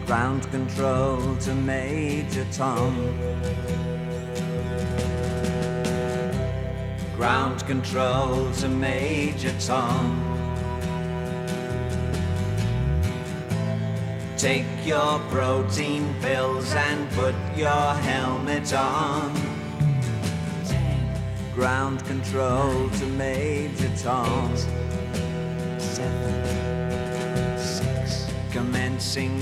Ground control to Major Tom. Ground control to Major Tom. Take your protein pills and put your helmet on. Ground control to Major Tom. 8, 7, 6. Commencing